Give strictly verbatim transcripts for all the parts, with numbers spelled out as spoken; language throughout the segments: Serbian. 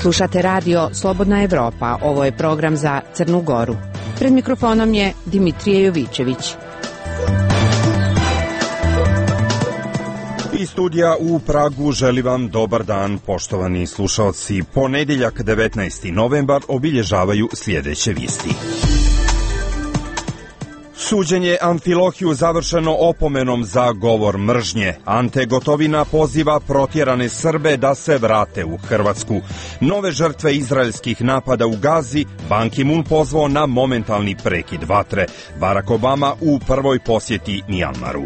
Slušate radio Slobodna Evropa, ovo je program za Crnu Goru. Pred mikrofonom je Dimitrije Jovićević. Iz studija u Pragu želi vam dobar dan, poštovani slušaoci. Ponedjeljak devetnaesti novembar obilježavaju sljedeće vijesti. Suđenje Amfilohiju završeno opomenom za govor mržnje. Ante Gotovina poziva protjerane Srbe da se vrate u Hrvatsku. Nove žrtve izraelskih napada u Gazi, Ban Ki-moon pozvao na momentalni prekid vatre. Barack Obama u prvoj posjeti Mjanmaru.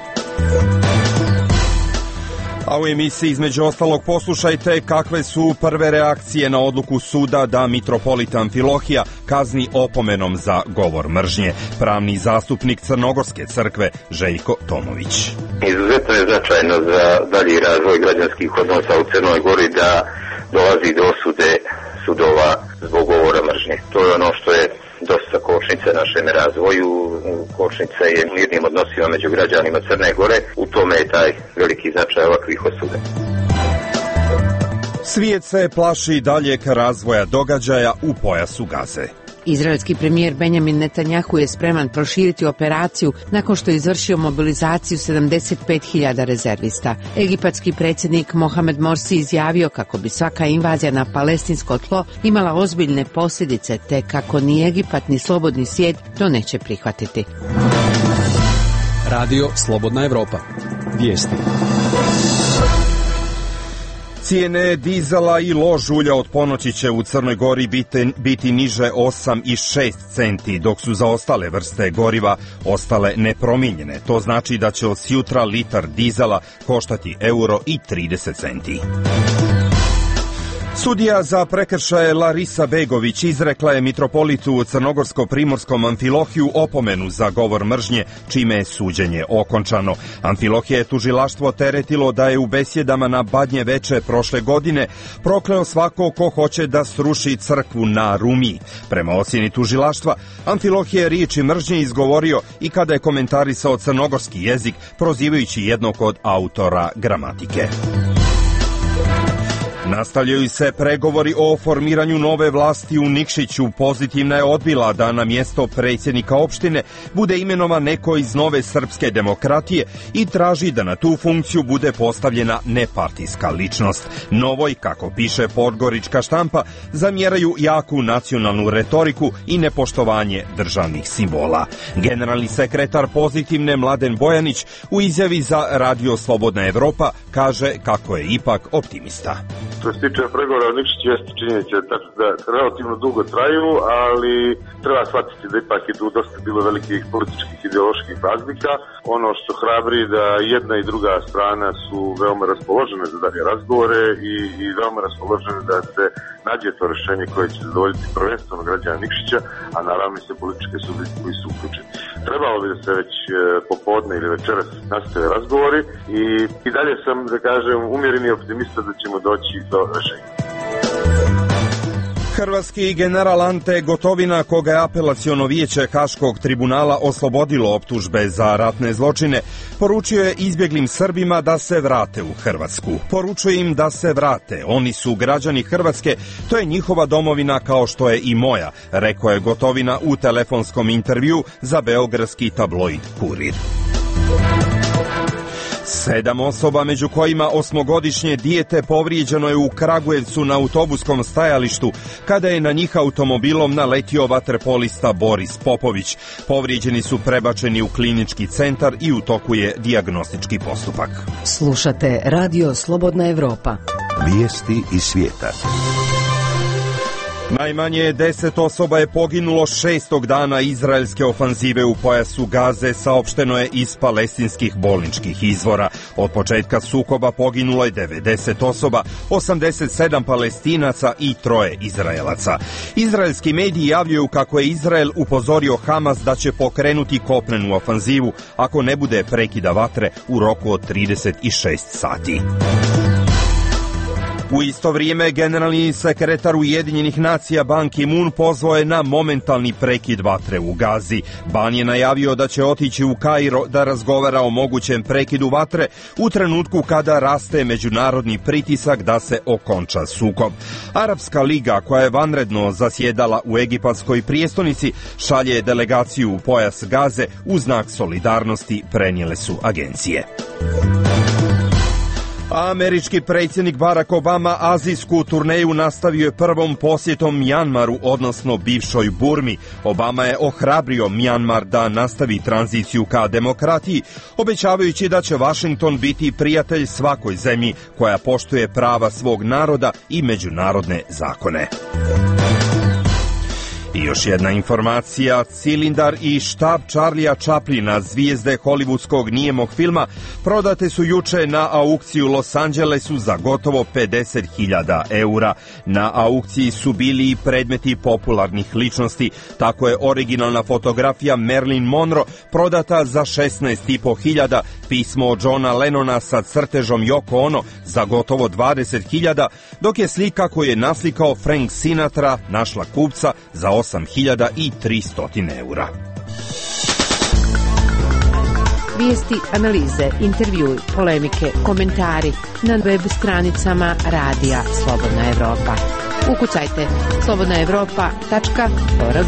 A u emisiji između ostalog poslušajte kakve su prve reakcije na odluku suda da mitropolit Amfilohija kazni opomenom za govor mržnje. Pravni zastupnik Crnogorske crkve Željko Tomović. Izuzetno je značajno za dalji razvoj građanskih odnosa u Crnoj Gori da dolazi do osude sudova zbog govora mržnje. To je ono što je dosta kočnica našem razvoju, kočnica je mirnim odnosima među građanima Crne Gore, u tome je taj veliki značaj ovakvih osuda. Svijet se plaši daljeg razvoja događaja u pojasu Gaze. Izraelski premijer Benjamin Netanjahu je spreman proširiti operaciju nakon što je izvršio mobilizaciju sedamdeset pet hiljada rezervista. Egipatski predsjednik Mohamed Morsi izjavio kako bi svaka invazija na palestinsko tlo imala ozbiljne posljedice, te kako ni Egipat ni slobodni svijet to neće prihvatiti. Radio Slobodna Evropa. Vijesti. Cijene dizela i lož ulja od ponoći će u Crnoj Gori biti, biti niže osam i šest centi, dok su za ostale vrste goriva ostale nepromijenjene. To znači da će od sjutra litar dizela koštati euro i trideset centi. Sudija za prekršaje Larisa Begović izrekla je mitropolitu u Crnogorsko-primorskom Amfilohiju opomenu za govor mržnje, čime je suđenje okončano. Amfilohije je tužilaštvo teretilo da je u besjedama na Badnje veče prošle godine prokleo svako ko hoće da sruši crkvu na Rumiji. Prema ocjeni tužilaštva, Amfilohije je riječi mržnje izgovorio i kada je komentarisao crnogorski jezik, prozivajući jednog od autora gramatike. Nastavljaju se pregovori o formiranju nove vlasti u Nikšiću. Pozitivna je odbila da na mjesto predsjednika opštine bude imenovan neko iz Nove srpske demokratije i traži da na tu funkciju bude postavljena nepartijska ličnost. Novoj, kako piše podgorička štampa, zamjeraju jaku nacionalnu retoriku i nepoštovanje državnih simbola. Generalni sekretar Pozitivne Mladen Bojanić u izjavi za Radio Slobodna Evropa kaže kako je ipak optimista. Što se tiče pregovora o Nikšiću, jeste činjenica da relativno dugo traju, ali treba shvatiti da ipak je tu dosta bilo velikih političkih ideoloških razlika. Ono što hrabri da jedna i druga strana su veoma raspoložene za dalje razgovore i, i veoma raspoložene da se nađe to rješenje koje će zadovoljiti prvenstveno građana Nikšića, a naravno i sve političke subjekte koji su uključeni. Trebalo bi da se već popodne ili večeras nastave razgovori i, i dalje sam, da kažem, umjereni optimista da ćemo doći do rješenja. Hrvatski general Ante Gotovina, koga je apelaciono vijeće Haškog tribunala oslobodilo optužbe za ratne zločine, poručio je izbjeglim Srbima da se vrate u Hrvatsku. Poručuje im da se vrate. Oni su građani Hrvatske, to je njihova domovina kao što je i moja, rekao je Gotovina u telefonskom intervju za beogradski tabloid Kurir. Sedam osoba, među kojima osmogodišnje dijete, povrijeđeno je u Kragujevcu na autobuskom stajalištu kada je na njih automobilom naletio vaterpolista Boris Popović. Povrijeđeni su prebačeni u klinički centar i u toku je dijagnostički postupak. Slušate Radio Slobodna Evropa. Vijesti iz svijeta. Najmanje deset osoba je poginulo šestog dana izraelske ofanzive u pojasu Gaze, saopšteno je iz palestinskih bolničkih izvora. Od početka sukoba poginulo je devedeset osoba, osamdeset sedam Palestinaca i troje Izraelaca. Izraelski mediji javljaju kako je Izrael upozorio Hamas da će pokrenuti kopnenu ofanzivu ako ne bude prekida vatre u roku od trideset šest sati. U isto vrijeme, generalni sekretar Ujedinjenih nacija Ban Ki-moon pozvao je na momentalni prekid vatre u Gazi. Ban je najavio da će otići u Kairo da razgovara o mogućem prekidu vatre u trenutku kada raste međunarodni pritisak da se okonča sukob. Arapska liga, koja je vanredno zasjedala u egipatskoj prijestolnici, šalje delegaciju u pojas Gaze u znak solidarnosti, prenijele su agencije. Američki predsjednik Barack Obama azijsku turneju nastavio je prvom posjetom Mjanmaru, odnosno bivšoj Burmi. Obama je ohrabrio Mjanmar da nastavi tranziciju ka demokratiji, obećavajući da će Washington biti prijatelj svakoj zemlji koja poštuje prava svog naroda i međunarodne zakone. I još jedna informacija, cilindar i štab Charlija Chaplina, zvijezde hollywoodskog nijemog filma, prodate su juče na aukciju u Los Angelesu za gotovo pedeset hiljada eura. Na aukciji su bili i predmeti popularnih ličnosti. Tako je originalna fotografija Marilyn Monroe prodata za šesnaest i po hiljada, pismo od Johna Lennona sa crtežom Yoko Ono za gotovo dvadeset hiljada, dok je slika koju je naslikao Frank Sinatra našla kupca za osam hiljada tristo eura. Vijesti, analize, intervjui, polemike, komentari na web stranicama Radija Slobodna Evropa. Ukucajte slobodna evropa tačka org.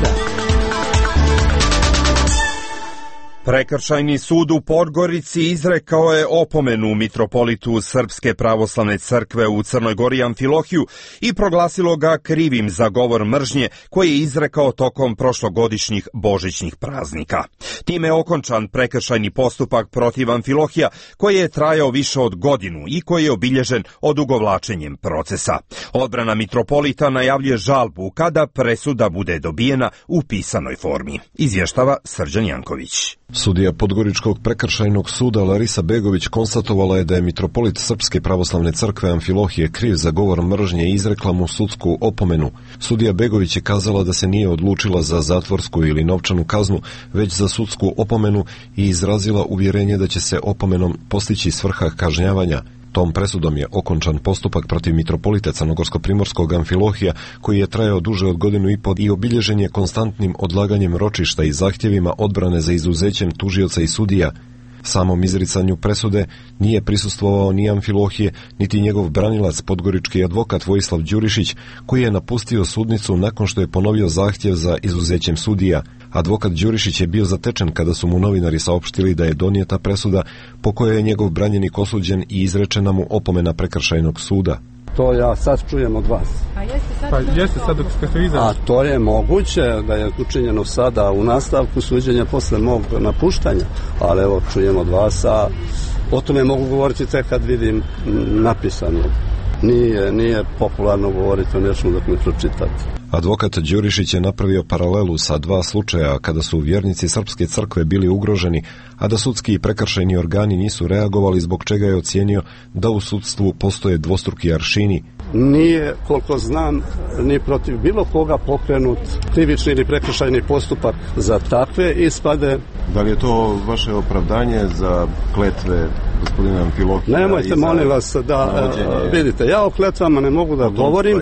Prekršajni sud u Podgorici izrekao je opomenu mitropolitu Srpske pravoslavne crkve u Crnoj Gori Amfilohiju i proglasilo ga krivim za govor mržnje koji je izrekao tokom prošlogodišnjih božićnih praznika. Time je okončan prekršajni postupak protiv Amfilohija koji je trajao više od godinu i koji je obilježen odugovlačenjem procesa. Odbrana mitropolita najavljuje žalbu kada presuda bude dobijena u pisanoj formi. Izvještava Srđan Janković. Sudija Podgoričkog prekršajnog suda Larisa Begović konstatovala je da je mitropolit Srpske pravoslavne crkve Amfilohije kriv za govor mržnje i izrekla mu sudsku opomenu. Sudija Begović je kazala da se nije odlučila za zatvorsku ili novčanu kaznu, već za sudsku opomenu i izrazila uvjerenje da će se opomenom postići svrha kažnjavanja. Tom presudom je okončan postupak protiv mitropolita Crnogorsko-primorskog Amfilohija, koji je trajao duže od godinu i pol i obilježen je konstantnim odlaganjem ročišta i zahtjevima odbrane za izuzećem tužioca i sudija. Samom izricanju presude nije prisustvovao ni Amfilohije, niti njegov branilac, podgorički advokat Vojislav Đurišić, koji je napustio sudnicu nakon što je ponovio zahtjev za izuzećem sudija. Advokat Đurišić je bio zatečen kada su mu novinari saopštili da je donijeta presuda po kojoj je njegov branjenik osuđen i izrečena mu opomena prekršajnog suda. To ja sad čujem od vas. A jeste sad, pa jeste sad dok ste izašli? A to je moguće da je učinjeno sada u nastavku suđenja posle mog napuštanja, ali evo čujem od vas, a o tome mogu govoriti tek kad vidim napisano. Nije, nije popularno govoriti o nečemu dok mi pročitate. Advokat Đurišić je napravio paralelu sa dva slučaja kada su vjernici Srpske crkve bili ugroženi, a da sudski i prekršajni organi nisu reagovali, zbog čega je ocijenio da u sudstvu postoje dvostruki aršini. Nije, koliko znam, ni protiv bilo koga pokrenut krivični ili prekršajni postupak za takve ispade. Da li je to vaše opravdanje za kletve gospodina Amfilohija? Nemojte, molim vas, da vidite, ja o kletvama ne mogu da govorim.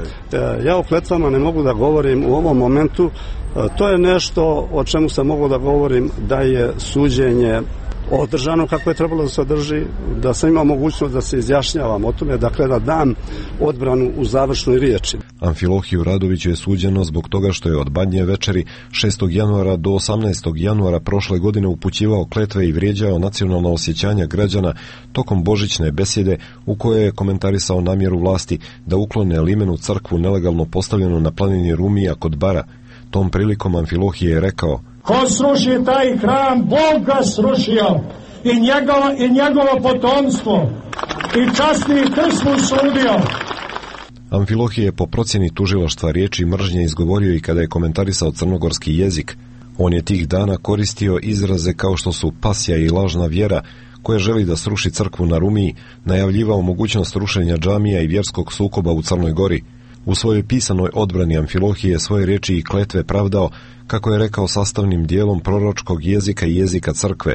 Ja o kletvama ne mogu da govorim u ovom momentu. To je nešto o čemu sam mogu da govorim, da je suđenje održano kako je trebalo da se održi, da sam imao mogućnost da se izjašnjavam o tome, dakle da dam odbranu u završnoj riječi. Amfilohiju Radoviću je suđeno zbog toga što je od Badnje večeri šestog januara do osamnaestog januara prošle godine upućivao kletve i vrijeđao nacionalna osjećanja građana tokom božićne besjede u kojoj je komentarisao namjeru vlasti da uklone limenu crkvu nelegalno postavljenu na planini Rumija kod Bara. Tom prilikom Amfilohije je rekao: ko sruši taj hram, Bog ga srušio i njegovo, i njegovo potomstvo i časni krst mu sudio. Amfilohije je po procjeni tužilaštva riječi mržnje izgovorio i kada je komentarisao crnogorski jezik. On je tih dana koristio izraze kao što su pasja i lažna vjera, koja želi da sruši crkvu na Rumiji, najavljivao mogućnost rušenja džamija i vjerskog sukoba u Crnoj Gori. U svojoj pisanoj odbrani Amfilohije svoje riječi i kletve pravdao, kako je rekao, sastavnim dijelom proročkog jezika i jezika crkve.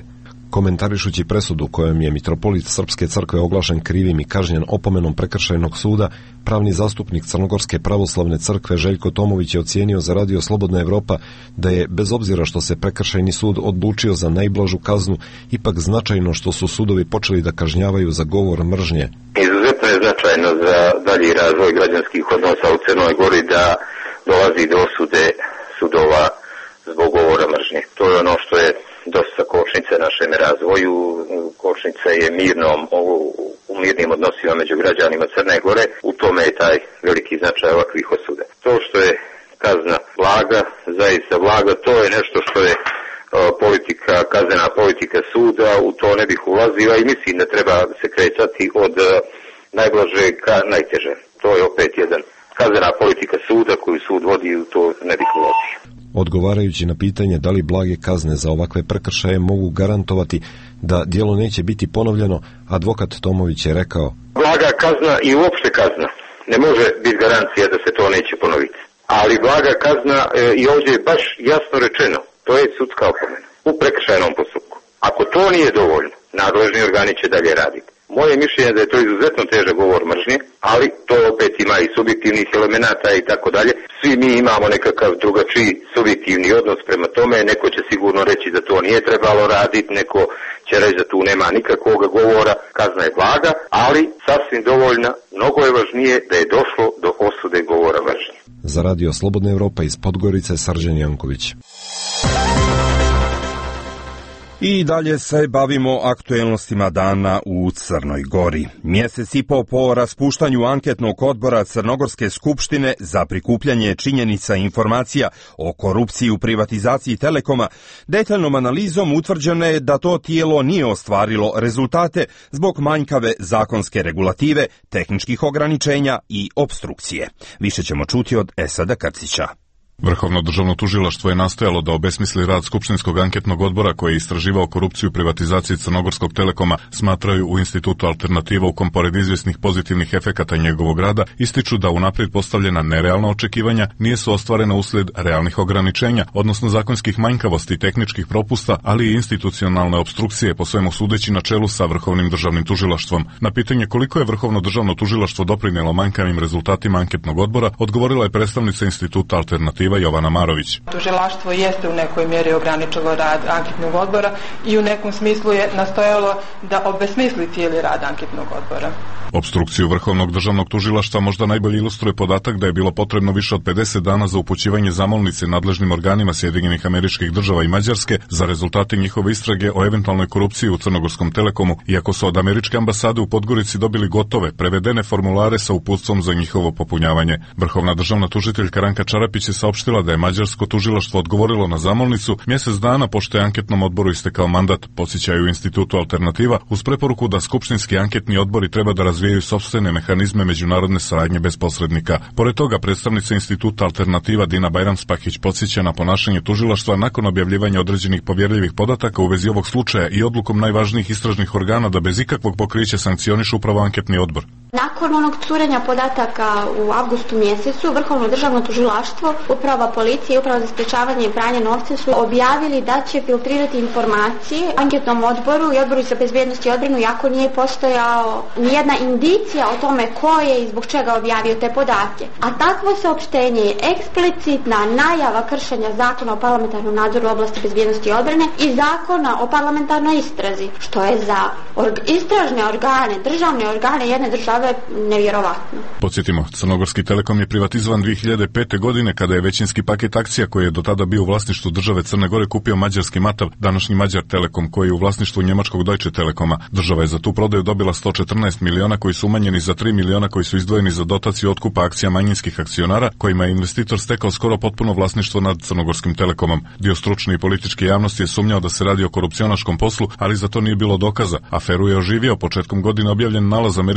Komentarišući presudu kojom je mitropolit Srpske crkve oglašen krivim i kažnjen opomenom prekršajnog suda, pravni zastupnik Crnogorske pravoslavne crkve Željko Tomović je ocijenio za Radio Slobodna Evropa da je, bez obzira što se prekršajni sud odlučio za najblažu kaznu, ipak značajno što su sudovi počeli da kažnjavaju za govor mržnje. Izuzetno je značajno za dalji razvoj građanskih odnosa u Crnoj Gori da dolazi do osude sudova zbog govora mržnje. To je ono što je dosta kočnice našem razvoju. Kočnica je mirnom, u mirnim odnosima među građanima Crne Gore. U tome je taj veliki značaj ovakvih osuda. To što je kazna blaga, zaista blaga, to je nešto što je politika, kaznena politika suda, u to ne bih ulazio i mislim da treba se kretati od najblaže ka najteže. To je opet jedan kaznena politika suda koju sud vodi, u to ne bih ulazio. Odgovarajući na pitanje da li blage kazne za ovakve prekršaje mogu garantovati da djelo neće biti ponovljeno, advokat Tomović je rekao: Blaga kazna i uopšte kazna ne može biti garancija da se to neće ponoviti. Ali blaga kazna, e, i ovdje je baš jasno rečeno, to je sudska opomena u prekršajnom postupku. Ako to nije dovoljno, nadležni organi će dalje raditi. Moje mišljenje je da je to izuzetno težak govor mržnje, ali to opet ima i subjektivnih elemenata i tako dalje. Svi mi imamo nekakav drugačiji subjektivni odnos prema tome, neko će sigurno reći da to nije trebalo raditi, neko će reći da tu nema nikakvog govora, kazna je blaga, ali sasvim dovoljna, mnogo je važnije da je došlo do osude govora mržnje. Za Radio Slobodna Evropa iz Podgorice, Srđan Janković. I dalje se bavimo aktuelnostima dana u Crnoj Gori. Mjesec i po po raspuštanju anketnog odbora Crnogorske skupštine za prikupljanje činjenica i informacija o korupciji u privatizaciji Telekoma, detaljnom analizom utvrđeno je da to tijelo nije ostvarilo rezultate zbog manjkave zakonske regulative, tehničkih ograničenja i opstrukcije. Više ćemo čuti od Esada Krcića. Vrhovno državno tužilaštvo je nastojalo da obesmisli rad Skupštinskog anketnog odbora koji je istraživao korupciju u privatizaciji Crnogorskog Telekoma, smatraju u Institutu Alternativa, u kom pored izvjesnih pozitivnih efekata njegovog rada ističu da unaprijed postavljena nerealna očekivanja nije su ostvarena uslijed realnih ograničenja, odnosno zakonskih manjkavosti i tehničkih propusta, ali i institucionalne opstrukcije, po svemu sudeći na čelu sa Vrhovnim državnim tužilaštvom. Na pitanje koliko je Vrhovno državno tužilaštvo doprinijelo manjkavim rezultatima anketnog odbora, odgovorila je predstavnica Instituta Alternativa Jovana Marović. Tužilaštvo jeste u nekoj mjeri ograničilo rad anketnog odbora i u nekom smislu je nastojalo da obesmisli cijeli rad anketnog odbora. Opstrukciju Vrhovnog državnog tužilaštva možda najbolje ilustruje podatak da je bilo potrebno više od pedeset dana za upućivanje zamolnice nadležnim organima Sjedinjenih Američkih Država i Mađarske za rezultate njihove istrage o eventualnoj korupciji u Crnogorskom Telekomu, iako su od američke ambasade u Podgorici dobili gotove, prevedene formulare sa uputstvom za njihovo popunjavanje. Vrhovna državna tužiteljka Ranka Čarapić je saopštila da je mađarsko tužilaštvo odgovorilo na zamolnicu mjesec dana pošto je anketnom odboru istekao mandat, podsjećaju u Institutu Alternativa, uz preporuku da skupštinski anketni odbori treba da razvijaju sopstvene mehanizme međunarodne saradnje bez posrednika. Pored toga, predstavnica Instituta Alternativa Dina Bajram-Spahić podsjeća na ponašanje tužilaštva nakon objavljivanja određenih povjerljivih podataka u vezi ovog slučaja i odlukom najvažnijih istražnih organa da bez ikakvog pokrića sankcionišu upravo anketni odbor. Nakon onog curenja podataka u avgustu mjesecu, Vrhovno državno tužilaštvo, Uprava policije i Uprava za sprečavanje i pranje novca su objavili da će filtrirati informacije anketnom odboru i Odboru za bezbjednost i odbranu, iako nije postojao nijedna indicija o tome ko je i zbog čega objavio te podatke. A takvo saopštenje je eksplicitna najava kršenja Zakona o parlamentarnom nadzoru u oblasti bezbjednosti i odbrane i Zakona o parlamentarnoj istrazi, što je za org- istražne organe, državne organe jedne države nevjerovatno. Podsjetimo, Crnogorski Telekom je privatizovan dvije hiljade pete. godine kada je većinski paket akcija koji je do tada bio u vlasništvu države Crne Gore kupio mađarski Matav, današnji Mađar Telekom, koji je u vlasništvu njemačkog Deutsche Telekoma. Država je za tu prodaju dobila sto četrnaest miliona koji su umanjeni za tri miliona koji su izdvojeni za dotaciju otkupa akcija manjinskih akcionara, kojima je investitor stekao skoro potpuno vlasništvo nad Crnogorskim Telekomom. Dio stručne i političke javnosti je sumnjao da se radi o korupcionaškom poslu, ali za to nije bilo dokaza. Aferu je oživio početkom godine objavljen nalaz Američke komisije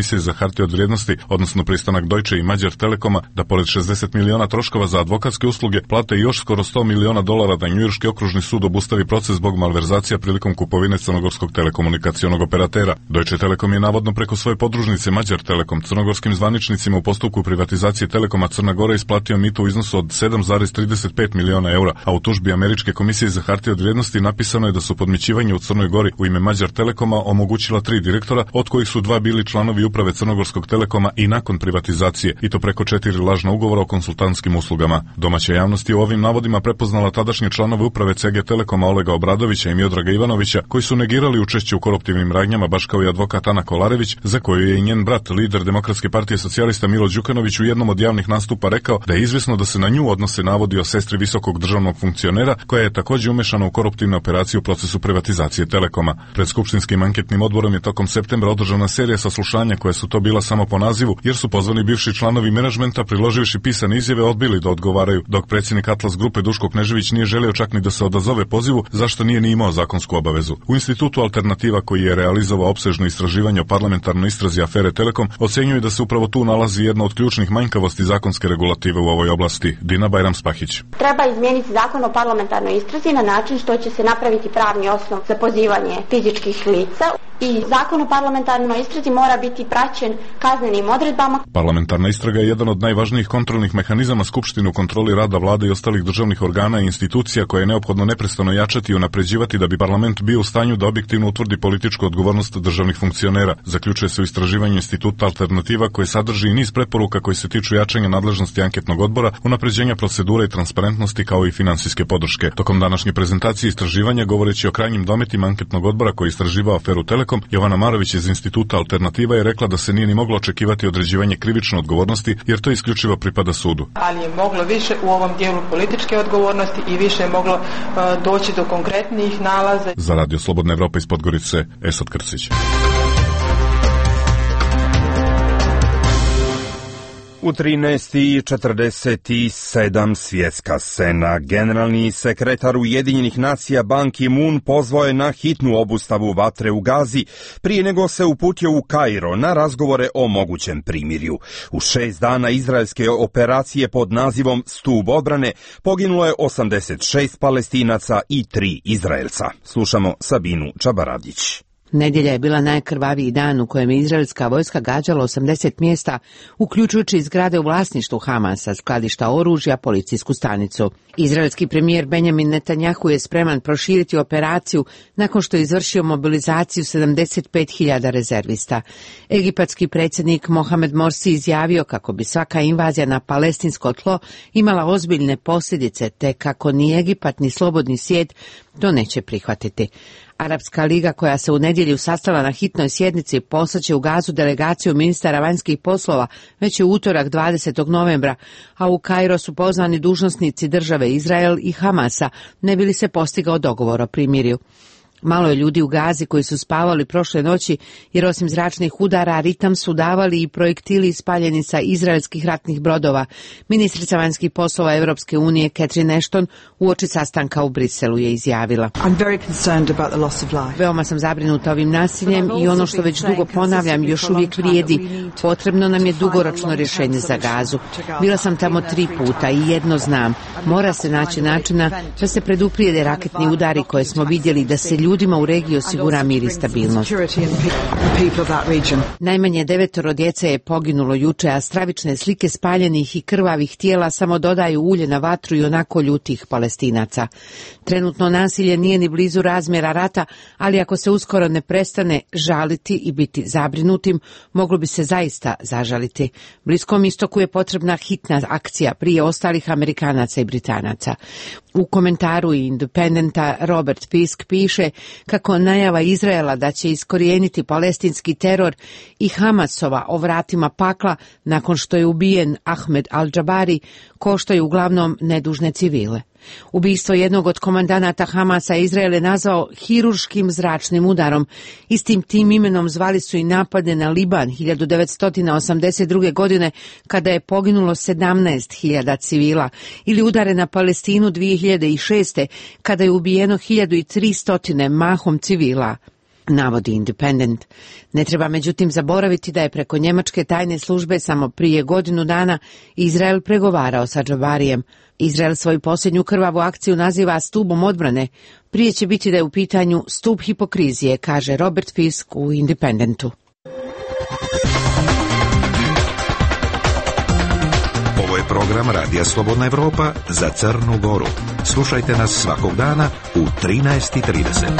komisije za hartije od vrijednosti, odnosno pristanak Deutsche i Magyar Telekoma da pored šezdeset miliona troškova za advokatske usluge plate još skoro sto miliona dolara da Njujorški okružni sud obustavi proces zbog malverzacija prilikom kupovine crnogorskog telekomunikacionog operatera. Deutsche Telekom je navodno preko svoje podružnice Magyar Telekom crnogorskim zvaničnicima u postupku privatizacije Telekoma Crna Gora isplatio mito u iznosu od sedam zarez trideset pet miliona eura, a u tužbi Američke komisije za hartije od vrijednosti napisano je da su podmićivanje u Crnoj Gori u ime Magyar Telekoma omogućila tri direktora, od kojih su dva bili članovi uprave Crnogorskog Telekoma i nakon privatizacije, i to preko četiri lažna ugovora o konsultantskim uslugama. Domaća javnost je u ovim navodima prepoznala tadašnje članove uprave C G Telekoma Olega Obradovića i Miodraga Ivanovića, koji su negirali učešće u koruptivnim radnjama, baš kao i advokat Ana Kolarević, za koju je i njen brat, lider Demokratske partije socijalista Milo Đukanović, u jednom od javnih nastupa rekao da je izvjesno da se na nju odnose navodi o sestri visokog državnog funkcionera, koja je također umešana u koruptivne operacije u procesu privatizacije Telekoma. Pred skupštinskim anketnim odborom je tokom septembra održana serija saslušanja koja su to bila samo po nazivu, jer su pozvani bivši članovi menadžmenta, priloživši pisane izjave, odbili da odgovaraju, dok predsjednik Atlas grupe Duško Knežević nije želio čak ni da se odazove pozivu, zašto nije ni imao zakonsku obavezu. U institutu Alternativa, koji je realizovao opsežno istraživanje o parlamentarnoj istrazi afere Telekom, ocenjuje da se upravo tu nalazi jedna od ključnih manjkavosti zakonske regulative u ovoj oblasti. Dina Bajram-Spahić. Treba izmijeniti zakon o parlamentarnoj istrazi na način što će se napraviti pravni osnov za pozivanje fizičkih lica i zakon o parlamentarnoj istrazi mora biti praćen kaznenim odredbama. Parlamentarna istraga je jedan od najvažnijih kontrolnih mehanizama Skupštine u kontroli rada vlade i ostalih državnih organa i institucija koje je neophodno neprestano jačati i unapređivati da bi parlament bio u stanju da objektivno utvrdi političku odgovornost državnih funkcionera. Zaključuje se u istraživanju instituta Alternativa, koje sadrži i niz preporuka koji se tiču jačanja nadležnosti anketnog odbora, unapređenja procedure i transparentnosti, kao i finansijske podrške. Tokom današnje prezentacije istraživanja, govoreći o krajnjim dometima anketnog odbora koji istraživao aferu Telekom, Jovana Marović iz instituta Alternativa je rekla da se nije ni moglo očekivati određivanje krivične odgovornosti, jer to isključivo pripada sudu. Ali je moglo više u ovom dijelu političke odgovornosti i više je moglo uh, doći do konkretnih nalaza. Za Radio Slobodna Evropa iz Podgorice, Esad Krcić. U trinaest i četrdeset sedam svjetska scena. Generalni sekretar Ujedinjenih nacija Ban Ki-moon pozvao je na hitnu obustavu vatre u Gazi prije nego se uputio u Kairo na razgovore o mogućem primirju. U šest dana izraelske operacije pod nazivom Stup odbrane poginulo je osamdeset šest Palestinaca i tri Izraelca. Slušamo Sabinu Čabaravdić. Nedjelja je bila najkrvaviji dan u kojem je izraelska vojska gađala osamdeset mjesta, uključujući zgrade u vlasništvu Hamasa, skladišta oružja, policijsku stanicu. Izraelski premijer Benjamin Netanjahu je spreman proširiti operaciju nakon što je izvršio mobilizaciju sedamdeset pet hiljada rezervista. Egipatski predsjednik Mohamed Morsi izjavio kako bi svaka invazija na palestinsko tlo imala ozbiljne posljedice, te kako ni Egipat ni slobodni svijet to neće prihvatiti. Arapska liga, koja se u nedjelju sastala na hitnoj sjednici, poslaće u Gazu delegaciju ministara vanjskih poslova već je utorak dvadesetog novembra, a u Kairo su pozvani dužnosnici države Izrael i Hamasa, ne bi li se postigao dogovor o primirju. Malo je ljudi u Gazi koji su spavali prošle noći, jer osim zračnih udara ritam su davali i projektili ispaljeni sa izraelskih ratnih brodova. Ministrica vanjskih poslova Europske unije Catherine Ashton uoči sastanka u Briselu je izjavila: Veoma sam zabrinuta ovim nasiljem i ono što već dugo ponavljam još uvijek vrijedi. Potrebno nam je dugoročno rješenje za Gazu. Bila sam tamo tri puta i jedno znam. Mora se naći načina da se preduprijede raketni udari koje smo vidjeli, da se ljudima u regiji osigura mir i stabilnost. Najmanje devetoro djece je poginulo juče, a stravične slike spaljenih i krvavih tijela samo dodaju ulje na vatru i onako ljutih Palestinaca. Trenutno nasilje nije ni blizu razmjera rata, ali ako se uskoro ne prestane žaliti i biti zabrinutim, moglo bi se zaista zažaliti. Bliskom istoku je potrebna hitna akcija prije ostalih Amerikanaca i Britanaca. U komentaru Independenta Robert Fisk piše kako najava Izraela da će iskorijeniti palestinski teror i Hamasova o vratima pakla nakon što je ubijen Ahmed al-Džabari koštaju uglavnom nedužne civile. Ubistvo jednog od komandanata Hamasa Izrael je nazvao hirurškim zračnim udarom. Istim tim imenom zvali su i napade na Liban hiljadu devetsto osamdeset druge. godine kada je poginulo sedamnaest hiljada civila, ili udare na Palestinu dvije hiljade šeste. kada je ubijeno hiljadu tristo mahom civila. navodi Independent. Ne treba međutim zaboraviti da je preko njemačke tajne službe samo prije godinu dana Izrael pregovarao sa Džabarijem. Izrael svoju posljednju krvavu akciju naziva stubom odbrane. Prije će biti da je u pitanju stup hipokrizije, kaže Robert Fisk u Independentu. Ovo je program Radija Slobodna Evropa za Crnu Goru. Slušajte nas svakog dana u trinaest i trideset.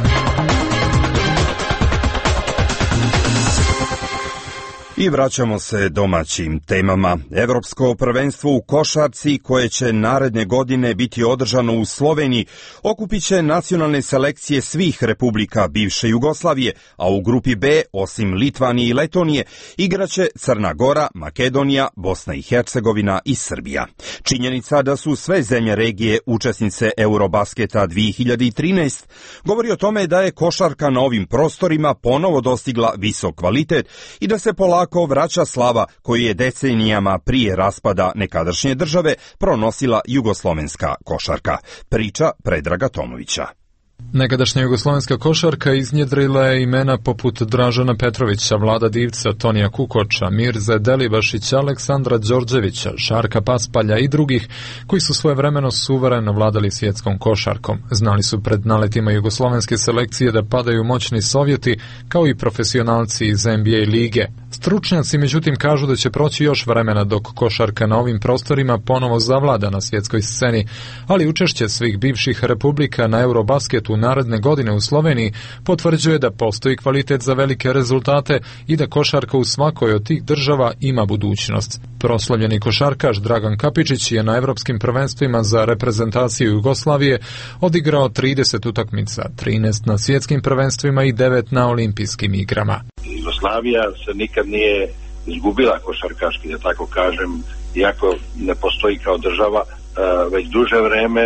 I vraćamo se domaćim temama. Evropsko prvenstvo u košarci, koje će naredne godine biti održano u Sloveniji, okupit će nacionalne selekcije svih republika bivše Jugoslavije, a u grupi B, osim Litvanije i Letonije, igraće Crna Gora, Makedonija, Bosna i Hercegovina i Srbija. Činjenica da su sve zemlje regije učesnice Eurobasketa dvije hiljade trinaest govori o tome da je košarka na ovim prostorima ponovo dostigla visok kvalitet i da se polako vraća slava koju je decenijama prije raspada nekadašnje države pronosila jugoslovenska košarka. Priča Predraga Tomovića. Nekadašnja jugoslovenska košarka iznjedrila je imena poput Dražana Petrovića, Vlada Divca, Tonija Kukoča, Mirze Delibašića, Aleksandra Đorđevića, Šarka Paspalja i drugih koji su svojevremeno suvereno vladali svjetskom košarkom. Znali su pred naletima jugoslovenske selekcije da padaju moćni Sovjeti, kao i profesionalci iz N B A lige. Stručnjaci međutim kažu da će proći još vremena dok košarka na ovim prostorima ponovo zavlada na svjetskoj sceni, ali učešće svih bivših republika na Eurobasketu naredne godine u Sloveniji potvrđuje da postoji kvalitet za velike rezultate i da košarka u svakoj od tih država ima budućnost. Proslavljeni košarkaš Dragan Kapičić je na evropskim prvenstvima za reprezentaciju Jugoslavije odigrao trideset utakmica, trinaest na svjetskim prvenstvima i devet na olimpijskim igrama. Jugoslavija se nikad nije izgubila košarkaški, da tako kažem, iako ne postoji kao država, već duže vreme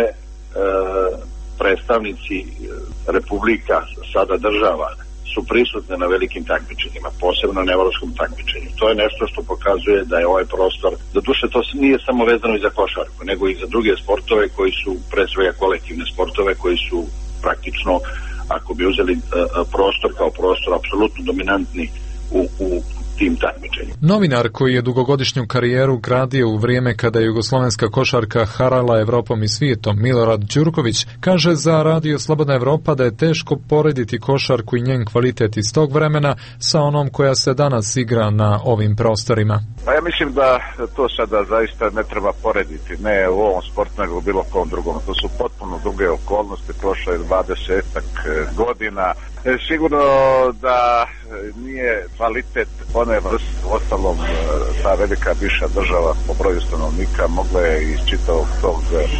predstavnici republika, sada država, su prisutne na velikim takmičenjima, posebno na evropskom takmičenju. To je nešto što pokazuje da je ovaj prostor, da duše to nije samo vezano i za košarku, nego i za druge sportove koji su, pre svega kolektivne sportove, koji su praktično, ako bi uzeli uh, prostor kao prostor, apsolutno dominantni u, u tim takmičenjima. Novinar koji je dugogodišnju karijeru gradio u vrijeme kada je jugoslovenska košarka harala Evropom i svijetom, Milorad Đurković, kaže za Radio Slobodna Evropa da je teško porediti košarku i njen kvalitet iz tog vremena sa onom koja se danas igra na ovim prostorima. Pa ja mislim da to sada zaista ne treba porediti, ne u ovom sportu nego u bilo kom drugom. To su potpuno druge okolnosti, prošlo je dvadesetak godina. E, sigurno da nije kvalitet one vrste, ostalom ta velika bivša država po broju stanovnika mogla je iz čitavog tog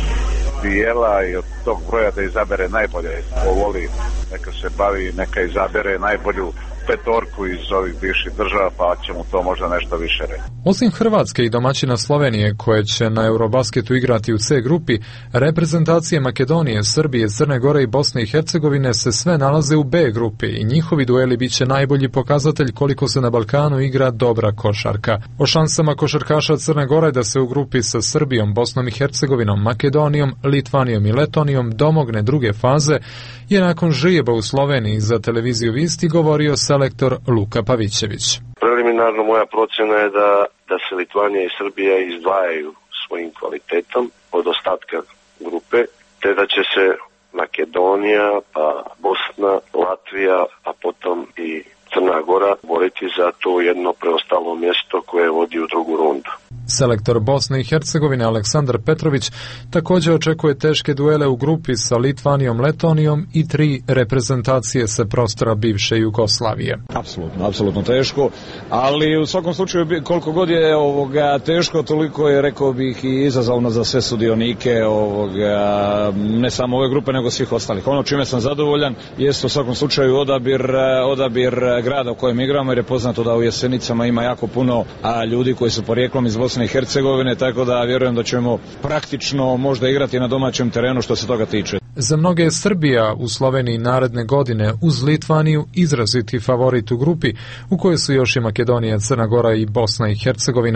dijela i od tog broja da izabere najbolje. Ko voli, neka se bavi, neka izabere najbolju petorku iz ovih bivših država, pa će mu to možda nešto više reći. Osim Hrvatske i domaćina Slovenije, koje će na Eurobasketu igrati u C grupi, reprezentacije Makedonije, Srbije, Crne Gore i Bosne i Hercegovine se sve nalaze u B grupi i njihovi dueli bit će najbolji pokazatelj koliko se na Balkanu igra dobra košarka. O šansama košarkaša Crne Gore da se u grupi sa Srbijom, Bosnom i Hercegovinom, Makedonijom, Litvanijom i Letonijom domogne druge faze je nakon žrijeba u Sloveniji za televiziju Visti govorio selektor Luka Pavićević. Preliminarno moja procjena je da, da se Litvanija i Srbija izdvajaju svojim kvalitetom od ostatka grupe, te da će se Makedonija, pa Bosna, Latvija, a potom i Crna Gora boriti za to jedno preostalo mjesto koje vodi u drugu rundu. Selektor Bosne i Hercegovine Aleksandar Petrović također očekuje teške duele u grupi sa Litvanijom, Letonijom i tri reprezentacije sa prostora bivše Jugoslavije. Apsolutno, apsolutno teško, ali u svakom slučaju koliko god je ovoga teško, toliko je, rekao bih, i izazovno za sve sudionike ovoga, ne samo ove grupe nego svih ostalih. Ono čime sam zadovoljan jeste u svakom slučaju odabir, odabir grada u kojem igramo, jer je poznato da u Jesenicama ima jako puno a, ljudi koji su porijeklom iz Bosne i Hercegovine, tako da vjerujem da ćemo praktično možda igrati na domaćem terenu što se toga tiče. Za mnoge je Srbija u Sloveniji naredne godine uz Litvaniju izraziti favorit u grupi u kojoj su još i Makedonija, Crna Gora i Bosna i Hercegovina.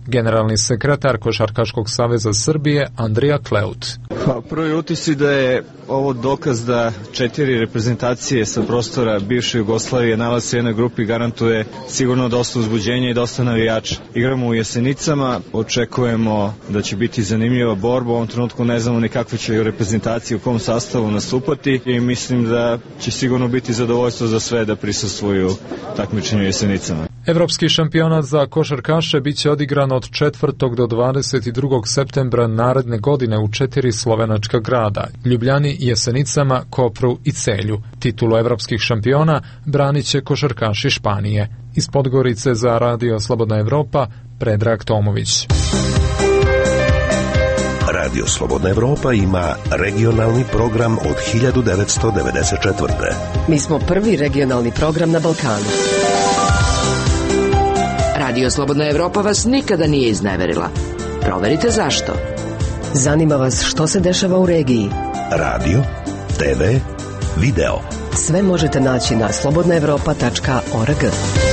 Generalni sekretar Košarkaškog saveza Srbije Andrija Kleut. Pa, prvi utisci da je ovo dokaz da četiri reprezentacije sa prostora bivše Jugoslavije nalaze se u jednoj grupi, garantuje sigurno dosta uzbuđenja i dosta navijača. Igramo u Jesenicama, očekujemo da će biti zanimljiva borba, u ovom trenutku ne znamo ni kakve će reprezentacije u kom sastavu nastupati i mislim da će sigurno biti zadovoljstvo za sve da prisustvuju takmičenju u Jesenicama. Evropski šampionat za košarkaše biće odigran od četvrtog do dvadeset drugog septembra naredne godine u četiri slovenačka grada: Ljubljani, Jesenicama, Kopru i Celju. Titulu evropskih šampiona branit će košarkaši Španije. Iz Podgorice za Radio Slobodna Evropa, Predrag Tomović. Radio Slobodna Evropa ima regionalni program od hiljadu devetsto devedeset četvrte. Mi smo prvi regionalni program na Balkanu. Radio Slobodna Evropa vas nikada nije izneverila. Proverite zašto. Zanima vas što se dešava u regiji. Radio, te ve, video. Sve možete naći na slobodna evropa tačka org.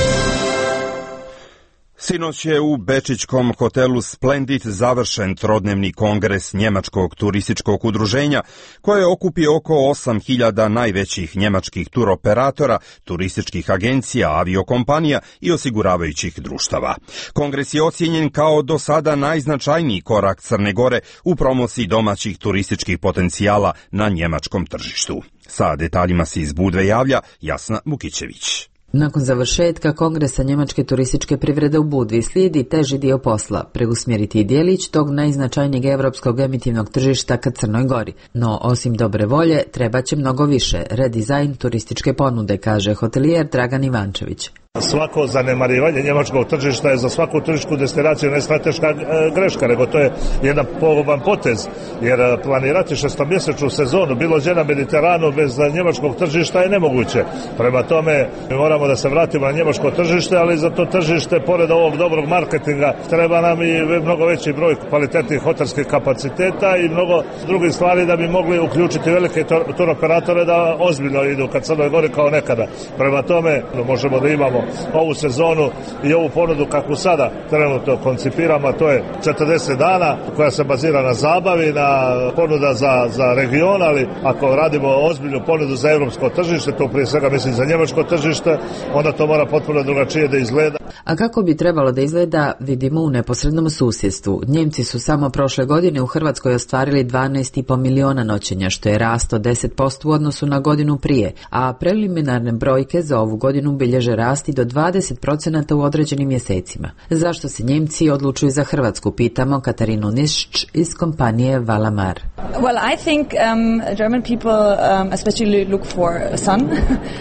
Sinoć je u bečićkom hotelu Splendid završen trodnevni kongres Njemačkog turističkog udruženja, koje okupio oko osam hiljada najvećih njemačkih turoperatora, turističkih agencija, aviokompanija i osiguravajućih društava. Kongres je ocijenjen kao do sada najznačajniji korak Crne Gore u promociji domaćih turističkih potencijala na njemačkom tržištu. Sa detaljima se iz Budve javlja Jasna Vukićević. Nakon završetka kongresa njemačke turističke privrede u Budvi slijedi teži dio posla, preusmjeriti dijelić tog najznačajnijeg evropskog emitivnog tržišta ka Crnoj Gori. No, osim dobre volje, treba će mnogo više, redizajn turističke ponude, kaže hotelijer Dragan Ivančević. Svako zanemarivanje njemačkog tržišta je za svaku turističku destinaciju ne strateška greška, nego to je jedan poguban potez, jer planirati šestomjesečnu sezonu bilo gdje na Mediteranu bez njemačkog tržišta je nemoguće. Prema tome mi moramo da se vratimo na njemačko tržište, ali za to tržište, pored ovog dobrog marketinga, treba nam i mnogo veći broj kvalitetnih hotelskih kapaciteta i mnogo drugih stvari da bi mogli uključiti velike turoperatore da ozbiljno idu ka Crnoj Gori kao nekada. Prema tome možemo da imamo ovu sezonu i ovu ponudu kakvu sada trenutno koncipiramo, a to je četrdeset dana koja se bazira na zabavi, na ponuda za, za region, ali ako radimo ozbiljnu ponudu za evropsko tržište, to prije svega mislim za njemačko tržište, onda to mora potpuno drugačije da izgleda. A kako bi trebalo da izgleda, vidimo u neposrednom susjedstvu. Njemci su samo prošle godine u Hrvatskoj ostvarili dvanaest i po miliona noćenja, što je rast od deset posto u odnosu na godinu prije, a preliminarne brojke za ovu godinu bilježe rasti do dvadeset procenata u određenim mjesecima. Zašto se Njemci odlučuju za Hrvatsku, pitamo Katarinu Nišć iz kompanije Valamar. Well, I think um, German people um, especially look for sun.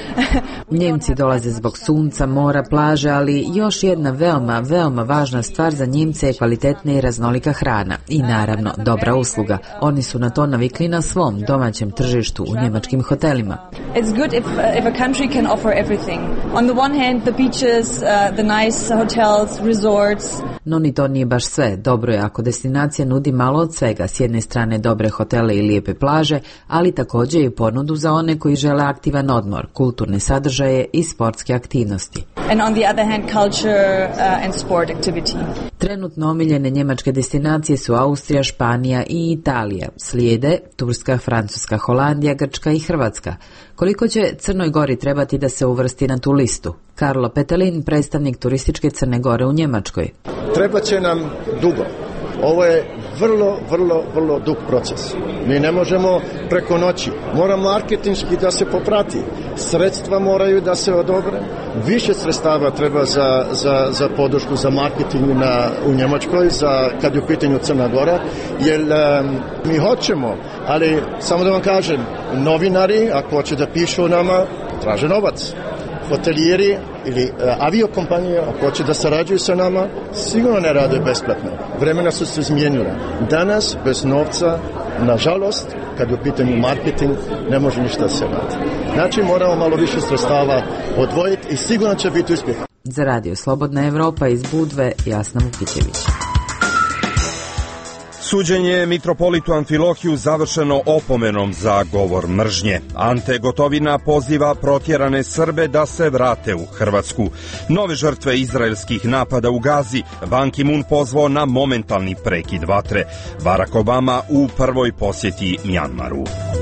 Njemci dolaze zbog sunca, mora, plaže, ali još jedna veoma, veoma važna stvar za Njemce je kvalitetna i raznolika hrana i naravno dobra usluga. Oni su na to navikli na svom domaćem tržištu u njemačkim hotelima. It's good if, if a country can offer everything. On the one hand the beaches, uh, the nice hotels, resorts. No ni to nije baš sve. Dobro je ako destinacija nudi malo od svega, s jedne strane dobre hotele i lijepe plaže, ali također i ponudu za one koji žele aktivan odmor, kulturne sadržaje i sportske aktivnosti. And on the other hand culture uh, and sport activity. Trenutno omiljene njemačke destinacije su Austrija, Španija i Italija. Slijede Turska, Francuska, Holandija, Grčka i Hrvatska. Koliko će Crnoj Gori trebati da se uvrsti na tu listu? Karlo Petelin, predstavnik turističke Crne Gore u Njemačkoj. Treba će nam dugo. Ovo je vrlo, vrlo, vrlo dug proces. Mi ne možemo preko noći. Mora marketinški da se poprati. Sredstva moraju da se odobre. Više sredstava treba za, za, za podršku, za marketing na, u Njemačkoj, za, kad je u pitanju Crna Gora. Jer um, mi hoćemo, ali samo da vam kažem, novinari, ako hoće da pišu o nama, traže novac. Hotelijeri ili uh, aviokompanije, ako hoće da sarađuju sa nama, sigurno ne rade besplatno. Vremena su se izmijenila. Danas, bez novca, nažalost, kad je u pitanju marketing, ne može ništa se raditi. Znači, moramo malo više sredstava odvojiti i sigurno će biti uspjeh. Za Radio Slobodna Evropa iz Budve, Jasna Vukićević. Suđenje mitropolitu Amfilohiju završeno opomenom za govor mržnje. Ante Gotovina poziva protjerane Srbe da se vrate u Hrvatsku. Nove žrtve izraelskih napada u Gazi. Ban Ki-moon pozvao na momentalni prekid vatre. Barack Obama u prvoj posjeti Mjanmaru.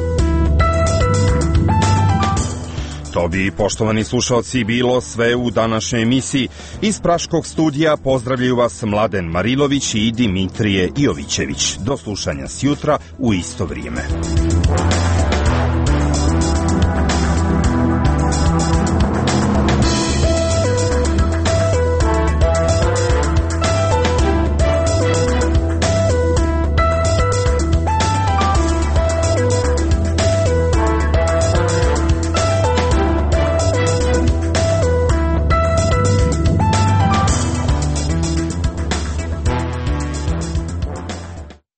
To bi, poštovani slušalci, bilo sve u današnjoj emisiji. Iz Praškog studija pozdravljaju vas Mladen Marilović i Dimitrije Jovićević. Do slušanja sjutra u isto vrijeme.